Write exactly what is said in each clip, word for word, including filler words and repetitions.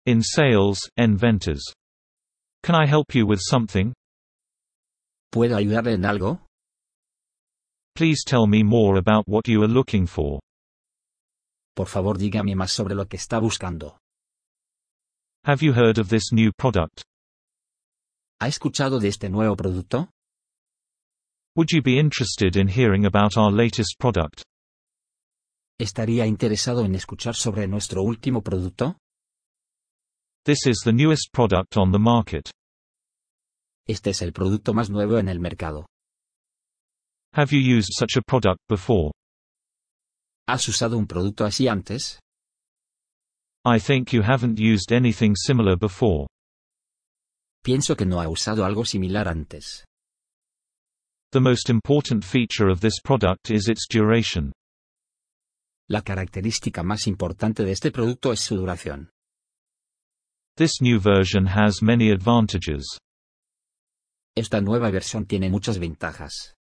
In sales, en ventas. Can I help you with something? ¿Puedo ayudarle en algo? Please tell me more about what you are looking for. Por favor, dígame más sobre lo que está buscando. Have you heard of this new product? ¿Ha escuchado de este nuevo producto? Would you be interested in hearing about our latest product? ¿Estaría interesado en escuchar sobre nuestro último producto? This is the newest product on the market. Este es el producto más nuevo en el mercado. Have you used such a product before? ¿Has usado un producto así antes? I think you haven't used anything similar before. Pienso que no ha usado algo similar antes. The most important feature of this product is its duration. La característica más importante de este producto es su duración. This new version has many advantages. Esta nueva versión tiene muchas ventajas.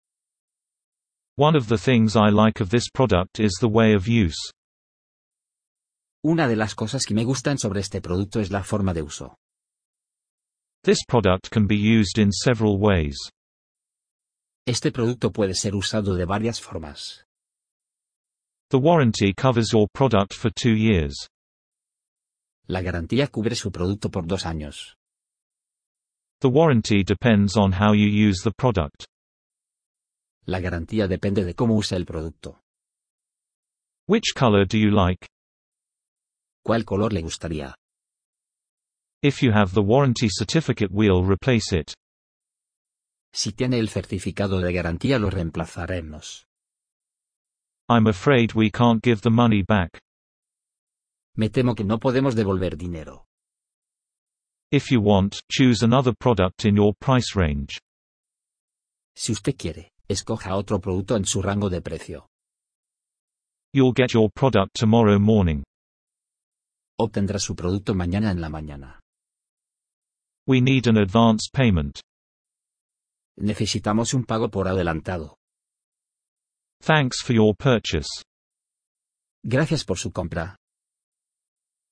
One of the things I like of this product is the way of use. Una de las cosas que me gustan sobre este producto es la forma de uso. This product can be used in several ways. Este producto puede ser usado de varias formas. The warranty covers your product for two years. La garantía cubre su producto por dos años. The warranty depends on how you use the product. La garantía depende de cómo usa el producto. Which color do you like? ¿Cuál color le gustaría? If you have the warranty certificate, we'll replace it. Si tiene el certificado de garantía, lo reemplazaremos. I'm afraid we can't give the money back. Me temo que no podemos devolver dinero. If you want, choose another product in your price range. Si usted quiere, escoja otro producto en su rango de precio. You'll get your product tomorrow morning. Obtendrá su producto mañana en la mañana. We need an advance payment. Necesitamos un pago por adelantado. Thanks for your purchase. Gracias por su compra.